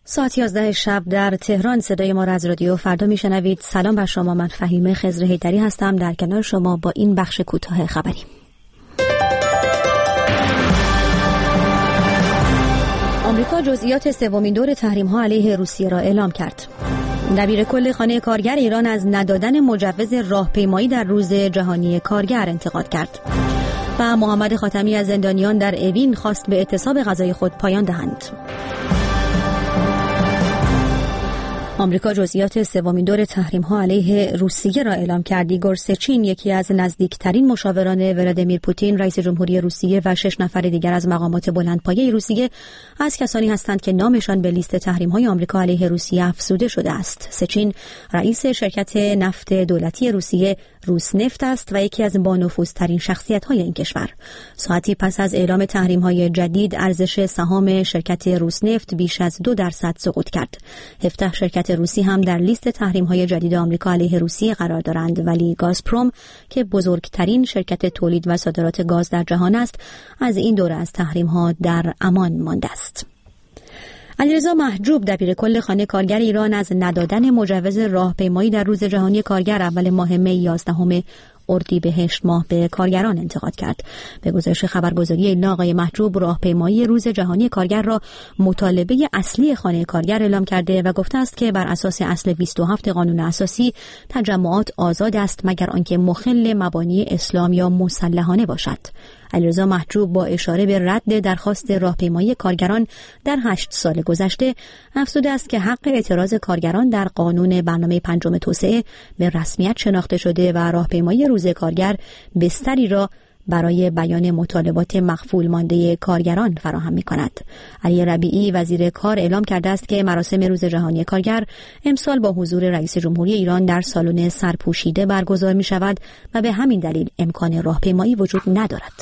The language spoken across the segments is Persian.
ساعت 11 شب در تهران صدای ما را از رادیو فردا میشنوید. سلام بر شما، من فهیمه خضر حیدری هستم در کنار شما با این بخش کوتاه خبری. آمریکا جزئیات سومین دور تحریم‌ها علیه روسیه را اعلام کرد. دبیر کل خانه کارگر ایران از ندادن مجوز راهپیمایی در روز جهانی کارگر انتقاد کرد. و محمد خاتمی از زندانیان در اوین خواست به اعتصاب غذای خود پایان دهند. آمریکا جزئیات سومین دور تحریم‌ها علیه روسیه را اعلام کرد. ایگور سچین، یکی از نزدیکترین مشاوران ولادیمیر پوتین رئیس جمهوری روسیه و 6 نفر دیگر از مقامات بلندپایه روسیه از کسانی هستند که نامشان به لیست تحریم‌های آمریکا علیه روسیه افزوده شده است. سچین رئیس شرکت نفت دولتی روسیه روسنفت است و یکی از بانفوذترین شخصیت‌های این کشور. ساعتی پس از اعلام تحریم‌های جدید، ارزش سهام شرکت روسنفت بیش از 2% سقوط کرد. 17 شرکت روسی هم در لیست تحریم‌های جدید آمریکا علیه روسیه قرار دارند، ولی گازپروم که بزرگترین شرکت تولید و صادرات گاز در جهان است، از این دوره از تحریم‌ها در امان مانده است. علیرضا محجوب، دبیر کل خانه کارگر ایران، از ندادن مجوز راهپیمایی در روز جهانی کارگر اول ماه می 11 اردیبهشت ماه به کارگران انتقاد کرد. به گزارش خبرگزاری اینا، آقای محجوب راهپیمایی روز جهانی کارگر را مطالبه اصلی خانه کارگر اعلام کرده و گفته است که بر اساس اصل 27 قانون اساسی تجمعات آزاد است مگر آنکه مخل مبانی اسلام یا مسلحانه باشد. علیرضا محجوب با اشاره به رد درخواست راهپیمایی کارگران در 8 سال گذشته افزوده است که حق اعتراض کارگران در قانون برنامه پنجم توسعه به رسمیت شناخته شده و راهپیمایی روز کارگر بستری را برای بیان مطالبات مخفول مانده کارگران فراهم می‌کند. علی ربیعی، وزیر کار، اعلام کرده است که مراسم روز جهانی کارگر امسال با حضور رئیس جمهوری ایران در سالن سرپوشیده برگزار می‌شود و به همین دلیل امکان راهپیمایی وجود ندارد.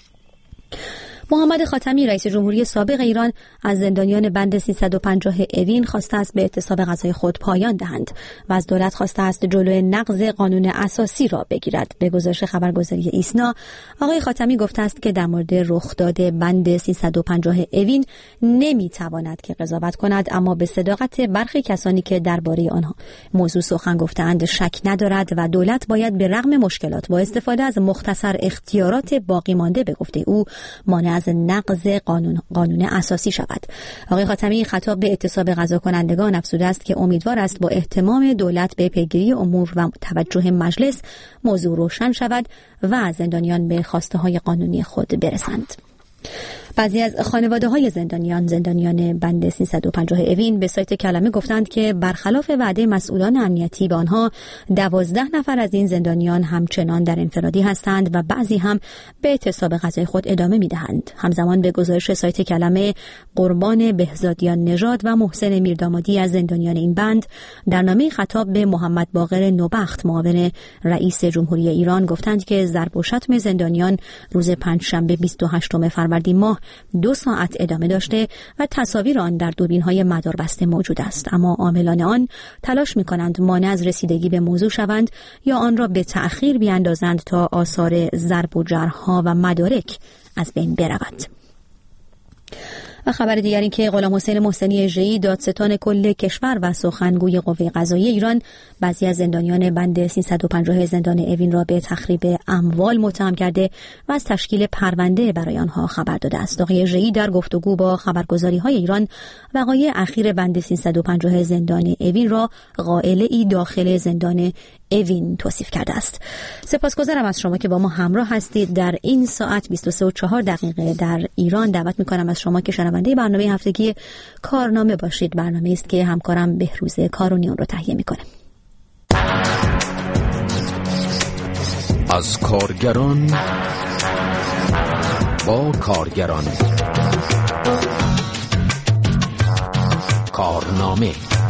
محمد خاتمی، رئیس جمهوری سابق ایران، از زندانیان بند 350 اوین خواسته است به اعتصاب غذای خود پایان دهند و از دولت خواسته است جلوی نقض قانون اساسی را بگیرد. به گزارش خبرگزاری ایسنا، آقای خاتمی گفته است که در مورد رخداد بند 350 اوین نمیتواند که قضاوت کند، اما به صداقت برخی کسانی که درباره آنها موضوع سخن گفتند شک ندارد و دولت باید به رغم مشکلات با استفاده از مختصر اختیارات باقی مانده، به گفته او، مانع از نقض قانون اساسی شود. آقای خاتمی خطاب به اعتصاب غذا کنندگان افزوده است که امیدوار است با اهتمام دولت به پیگیری امور و توجه مجلس موضوع روشن شود و زندانیان به خواسته های قانونی خود برسند. بعضی از خانواده‌های زندانیان بند 350 اوین به سایت کلمه گفتند که برخلاف وعده مسئولان امنیتی به آنها 12 نفر از این زندانیان همچنان در انفرادی هستند و بعضی هم به اعتصاب غذای خود ادامه می‌دهند. همزمان به گزارش سایت کلمه، قربان بهزادیان نژاد و محسن میردامادی از زندانیان این بند در نامه خطاب به محمد باقر نوبخت، معاون رئیس جمهوری ایران، گفتند که ضرب و شتم زندانیان روز پنجشنبه 28 فروردین ماه 2 ساعت ادامه داشته و تصاویر آن در دوربین‌های مداربسته موجود است، اما عاملان آن تلاش می‌کنند مانع از رسیدگی به موضوع شوند یا آن را به تأخیر بیاندازند تا آثار ضرب و جرح‌ها و مدارک از بین برود. و خبر دیگری که غلامحسین محسنی ژه‌ای، دادستان کل کشور و سخنگوی قوه قضاییه ایران، بعضی از زندانیان بند 350 زندان اوین را به تخریب اموال متهم کرده و از تشکیل پرونده برای آنها خبر داده است. آقای ژه‌ای در گفتگو با خبرگزاری‌های ایران وقایع اخیر بند 350 زندان اوین را غائله‌ای داخل زندان اوین توصیف کرده است. سپاسگزارم از شما که با ما همراه هستید. در این ساعت 23:04 در ایران دعوت می‌کنم از شما که شنونده برنامه هفتگی کارنامه باشید. برنامه‌ای است که همکارم بهروز کارونیان رو تهیه می‌کنه. از کارگران با کارگران، کارنامه.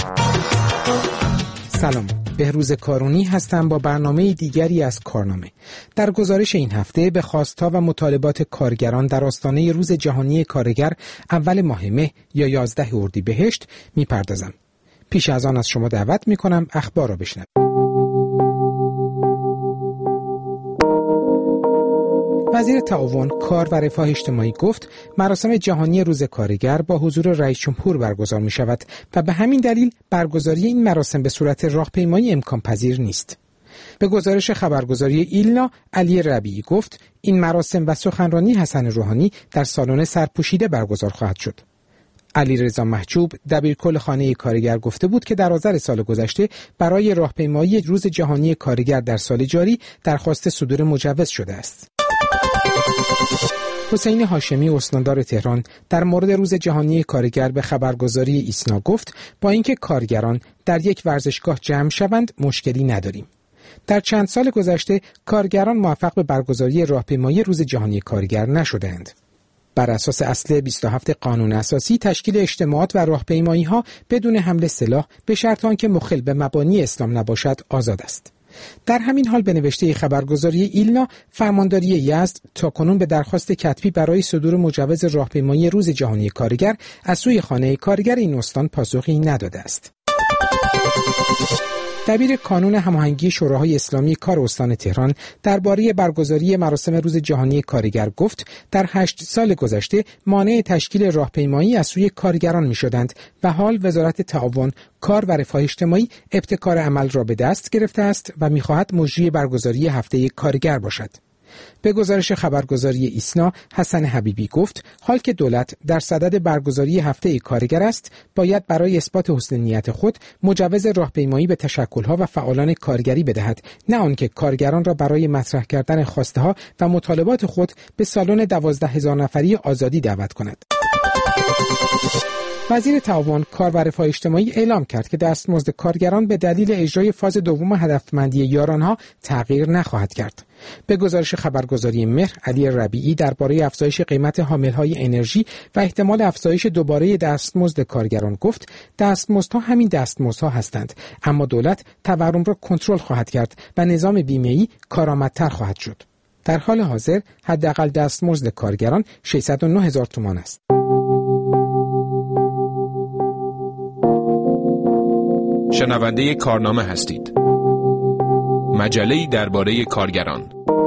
سلام، بهروز کارونی هستم با برنامه دیگری از کارنامه. در گزارش این هفته به خواست‌ها و مطالبات کارگران در آستانه روز جهانی کارگر اول ماه مه یا 11 اردیبهشت میپردازم. پیش از آن از شما دعوت میکنم اخبار را بشنوید. وزیر تعاون، کار و رفاه اجتماعی گفت مراسم جهانی روز کارگر با حضور رئیس جمهور برگزار می شود و به همین دلیل برگزاری این مراسم به صورت راهپیمایی امکان پذیر نیست. به گزارش خبرگزاری ایلنا، علی ربیعی گفت این مراسم و سخنرانی حسن روحانی در سالن سرپوشیده برگزار خواهد شد. علیرضا محجوب، دبیرکل خانه کارگر، گفته بود که در آذر سال گذشته برای راهپیمایی روز جهانی کارگر در سال جاری درخواست صدور مجوز شده است. حسین هاشمی، استاندار تهران، در مورد روز جهانی کارگر به خبرگزاری ایسنا گفت با اینکه کارگران در یک ورزشگاه جمع شوند مشکلی نداریم. در چند سال گذشته کارگران موفق به برگزاری راهپیمایی روز جهانی کارگر نشدند. بر اساس اصل 27 قانون اساسی تشکیل اجتماعات و راهپیمایی‌ها بدون حمل سلاح به شرط آنکه مخل به مبانی اسلام نباشد آزاد است. در همین حال به نوشته خبرگزاری ایلنا، فرمانداری یزد تاکنون به درخواست کتبی برای صدور مجوز راهپیمایی روز جهانی کارگر از سوی خانه کارگر این استان پاسخی نداده است. دبیر کانون هماهنگی شوراهای اسلامی کار استان تهران درباره برگزاری مراسم روز جهانی کارگر گفت در 8 سال گذشته مانع تشکیل راهپیمایی از سوی کارگران می‌شدند و حال وزارت تعاون، کار و رفاه اجتماعی ابتکار عمل را به دست گرفته است و می‌خواهد مجری برگزاری هفته کارگر باشد. به گزارش خبرگزاری ایسنا، حسن حبیبی گفت حال که دولت در صدد برگزاری هفته کارگر است، باید برای اثبات حسن نیت خود مجوز راهپیمایی به تشکل‌ها و فعالان کارگری بدهد، نه آنکه کارگران را برای مطرح کردن خواسته‌ها و مطالبات خود به سالن 12,000 نفری آزادی دعوت کند. وزیر تعاون، کار و رفاه اجتماعی اعلام کرد که دستمزد کارگران به دلیل اجرای فاز دوم هدفمندی یارانها تغییر نخواهد کرد. به گزارش خبرگزاری مهر، علی ربیعی درباره افزایش قیمت حاملهای انرژی و احتمال افزایش دوباره دستمزد کارگران گفت دستمزدها همین دستمزدها هستند، اما دولت تورم را کنترل خواهد کرد و نظام بیمه‌ای کارآمدتر خواهد شد. در حال حاضر حداقل دستمزد کارگران 609,000 تومان است. شنونده کارنامه هستید. مجله‌ای درباره کارگران.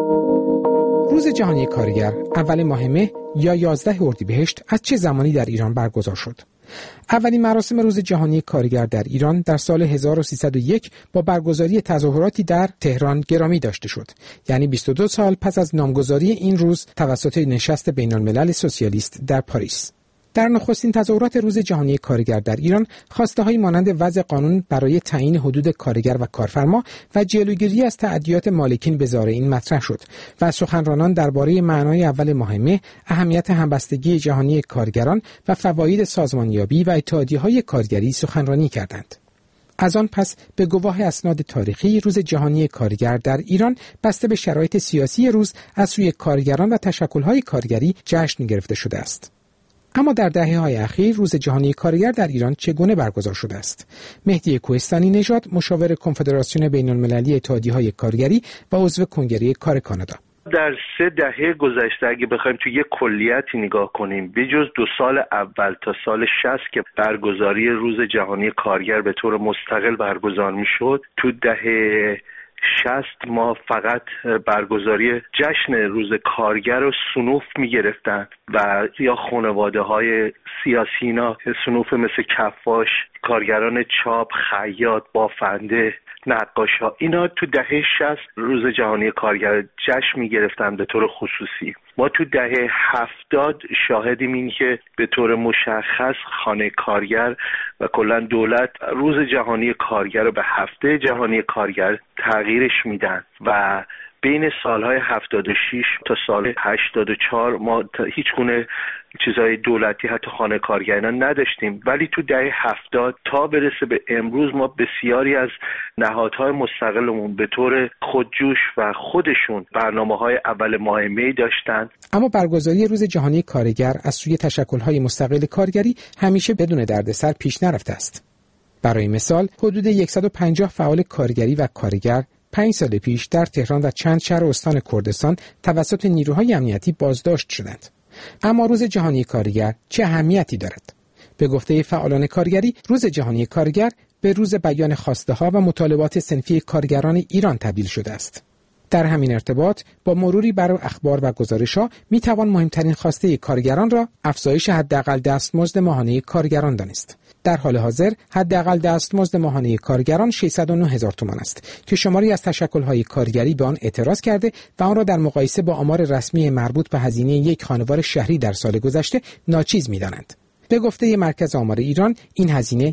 روز جهانی کارگر اول ماه مه یا 11 اردیبهشت از چه زمانی در ایران برگزار شد؟ اولین مراسم روز جهانی کارگر در ایران در سال 1301 با برگزاری تظاهراتی در تهران گرامی داشته شد، یعنی 22 سال پس از نامگذاری این روز توسط نشست بین‌الملل سوسیالیست در پاریس. در نخستین تظاهرات روز جهانی کارگر در ایران، خواسته‌هایی مانند وضع قانون برای تعیین حدود کارگر و کارفرما و جلوگیری از تعدیات مالکین به زارعین مطرح شد و سخنرانان درباره معنای اول ماه مه، اهمیت همبستگی جهانی کارگران و فواید سازمانیابی و اتحادیه‌های کارگری سخنرانی کردند. از آن پس به گواه اسناد تاریخی روز جهانی کارگر در ایران بسته به شرایط سیاسی روز از سوی کارگران و تشکل‌های کارگری جشن گرفته شده است. اما در دهه‌های اخیر روز جهانی کارگر در ایران چگونه برگزار شده است؟ مهدی کوهستانی نژاد، مشاور کنفدراسیون بین‌المللی اتحادیه‌های کارگری و عضو کنگره کار کانادا: در 3 دهه گذشته اگه بخوایم تو یک کلیتی نگاه کنیم، بجز 2 سال اول تا سال 60 که برگزاری روز جهانی کارگر به طور مستقل برگزار میشد، تو دهه 60 ما فقط برگزاری جشن روز کارگر رو صنوف می‌گرفتن و یا خانواده‌های سیاسینا، صنوف مثل کفاش، کارگران چاپ، خیاط، بافنده، نقاشا، اینا تو دهه 60 روز جهانی کارگر جشن می‌گرفتن به طور خصوصی. ما تو دهه 70 شاهدیم این که به طور مشخص خانه کارگر و کلا دولت روز جهانی کارگر رو به هفته جهانی کارگر تغییرش میدن و بین سالهای 76 تا سال 84 ما هیچ گونه چیزای دولتی حتی خانه کارگران نداشتیم، ولی تو دهه 70 تا برسه به امروز ما بسیاری از نهادهای مستقلمون به طور خودجوش و خودشون برنامه‌های اول ماه می داشتن. اما برگزاری روز جهانی کارگر از سوی تشکل‌های مستقل کارگری همیشه بدون دردسر پیش نرفته است. برای مثال حدود 150 فعال کارگری و کارگر 5 سال پیش در تهران و چند شهر استان کردستان توسط نیروهای امنیتی بازداشت شدند. اما روز جهانی کارگر چه اهمیتی دارد؟ به گفته فعالان کارگری، روز جهانی کارگر به روز بیان خواسته‌ها و مطالبات صنفی کارگران ایران تبدیل شده است. در همین ارتباط با مروری بر اخبار و گزارش‌ها میتوان مهمترین خواسته کارگران را افزایش حداقل دستمزد ماهانه کارگران دانست. در حال حاضر حداقل دستمزد ماهانه کارگران 609,000 تومان است که شماری از تشکل‌های کارگری به آن اعتراض کرده و آن را در مقایسه با آمار رسمی مربوط به هزینه یک خانوار شهری در سال گذشته ناچیز می‌دانند. به گفته مرکز آمار ایران این هزینه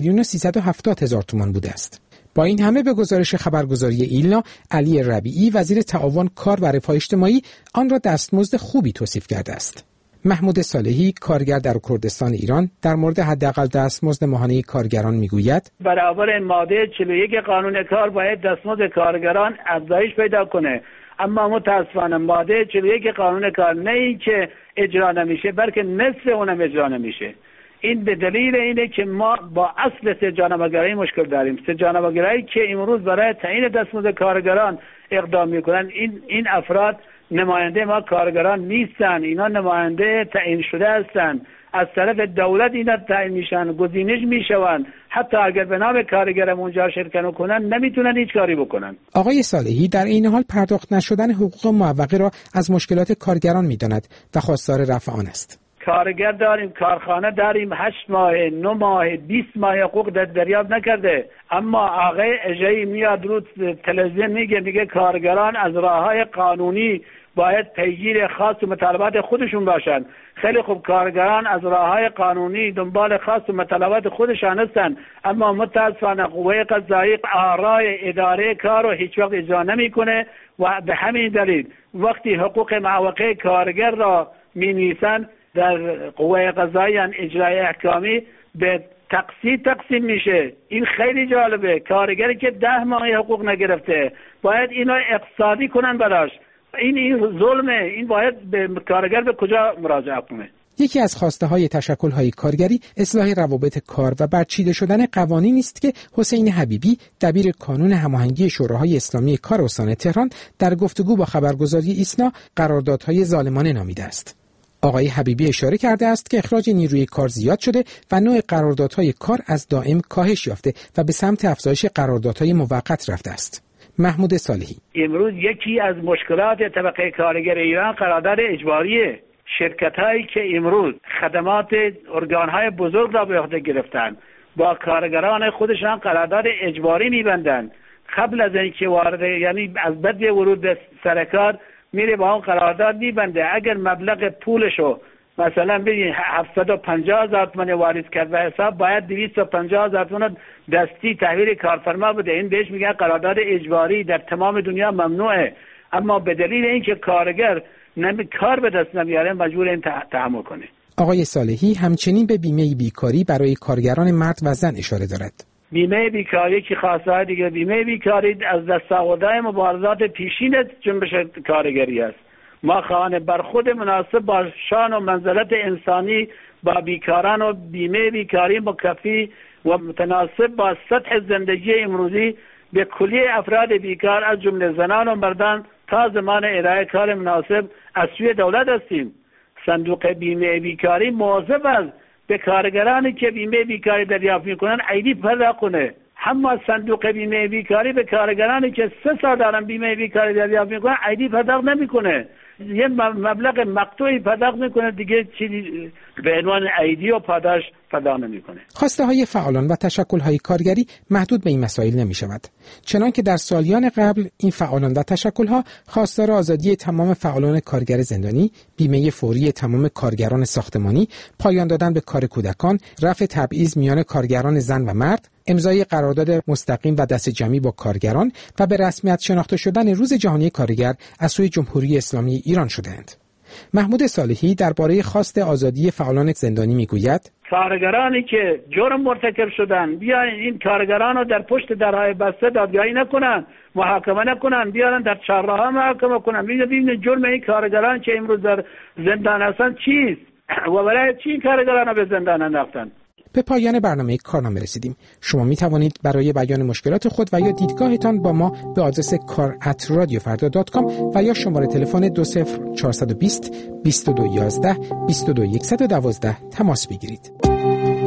1,370,000 تومان بوده است. با این همه به گزارش خبرگزاری ایلنا، علی ربیعی وزیر تعاون کار و رفاه اجتماعی آن را دستمزد خوبی توصیف کرده است. محمود صالحی کارگر در کردستان ایران در مورد حداقل دستمزد ماهانه کارگران میگوید برابر ماده 41 قانون کار باید دستمزد کارگران افزایش پیدا کنه، اما متاسفانه ماده 41 قانون کار نه اینکه اجرا نمیشه بلکه نصف اونم اجرا نمیشه. این به دلیل اینه که ما با اصل سه‌جانبه‌گرایی مشکل داریم. سه‌جانبه‌گرایی که امروز برای تعیین دستمزد کارگران اقدام میکنن، این افراد نماینده ما کارگران نیستن، اینا نماینده تعیین شده هستن، از طرف دولت اینا تعیین میشن، گزینش میشون، حتی اگر به نام کارگر اونجا شرکت کنن نمیتونن هیچ کاری بکنن. آقای صالحی در این حال پرداخت نشدن حقوق معوقه را از مشکلات کارگران میداند و خواستار رفع آن است. کارگر داریم، کارخانه داریم، 8 ماه، 9 ماه، 20 ماه حقوق دریافت نکرده، اما آقای اجایی میاد رو تلویزیون میگه کارگران از راههای قانونی باید پیگیر خاص و مطالبات خودشون باشن. خیلی خوب، کارگران از راههای قانونی دنبال خاص و مطالبات خودشان هستن، اما متاسفانه قوه قضاییه آرای اداره کار رو هیچ وقت اجرا نمیکنه و به همین دلیل وقتی حقوق معوقه کارگر را مینویسن در قوه قضاییه اجرای احکامی به تقسیم میشه. این خیلی جالبه. کارگری که 10 ماه حقوق نگرفته باید اینو اقتصادی کنن براش. این ظلمه. این باید به کارگر به کجا مراجعه کنه؟ یکی از خواسته های تشکل های کارگری اصلاح روابط کار و برچیده شدن قوانینی است که حسین حبیبی دبیر کانون هماهنگی شوراهای اسلامی کار استان تهران در گفتگو با خبرگزاری ایسنا قراردادهای ظالمانه نامیده است. آقای حبیبی اشاره کرده است که اخراج نیروی کار زیاد شده و نوع قراردادهای کار از دائم کاهش یافته و به سمت افزایش قراردادهای موقت رفته است. محمود صالحی: امروز یکی از مشکلات طبقه کارگر ایران قرارداد اجباریه. شرکت‌هایی که امروز خدمات ارگان‌های بزرگ را به عهده گرفتن با کارگران خودشان قرارداد اجباری می‌بندند. قبل از اینکه وارد، یعنی از بعد ورود به سرکار میره با اون قرارداد میبنده. اگر مبلغ پولشو مثلا ببین 750,000 تومان واریز کرد و حساب باید 250,000 تومان دستی تحویل کارفرما بده. این بهش میگن قرارداد اجباری، در تمام دنیا ممنوعه، اما به دلیل اینکه کارگر کار به دست نمیاره مجبور این تحمل کنه. آقای صالحی همچنین به بیمه بیکاری برای کارگران مرد و زن اشاره دارد. بیمه بیکاری که خاصه دیگه بیمه بیکاری از دست آوردن مبارزات پیشین جنبش کارگری است. ما خواهان برخورد مناسب با شان و منزلت انسانی با بیکاران و بیمه بیکاری مکفی و متناسب با سطح زندگی امروزی به کلیه افراد بیکار از جمله زنان و مردان تا زمان ارائه کار مناسب از سوی دولت هستیم. صندوق بیمه بیکاری مواظب است به کارگرانی که بیمه بیکاری دریافت میکنن عیدی پرداخت کنه. اما صندوق بیمه بیکاری به کارگرانی که 3 سال دارن بیمه بیکاری دریافت میکنن عیدی پرداخت نمیکنه. یه مبلغ مقطوعی پرداخت میکنه، دیگه چیزی به عنوان عیدی و پاداش پرداخت نمیکنه. خواسته های فعالان و تشکل های کارگری محدود به این مسائل نمیشود. چنان که در سالیان قبل این فعالان و تشکل ها خواستار آزادی تمام فعالان کارگر زندانی، بیمه فوری تمام کارگران ساختمانی، پایان دادن به کار کودکان، رفع تبعیض میان کارگران زن و مرد، امضای قرارداد مستقیم و دست جمعی با کارگران و به رسمیت شناخته شدن روز جهانی کارگر از سوی جمهوری اسلامی ایران شدند. محمود صالحی درباره خواست آزادی فعالان زندانی میگوید: کارگرانی که جرم مرتکب شدن بیاین این کارگران رو در پشت درهای بسته دادگاهی نکنن، محاکمه نکنن، بیارن در چهارراه محاکمه کنن. ببینید جرم این کارگران که امروز در زندان هستن چیست و برای چی این کارگران رو به زندان انداختن. به پایان برنامه کارنامه رسیدیم. شما می توانید برای بیان مشکلات خود و یا دیدگاهتان با ما به آدرس kar@radiofarda.com و یا شماره تلفن 20420 2211 22112 تماس بگیرید.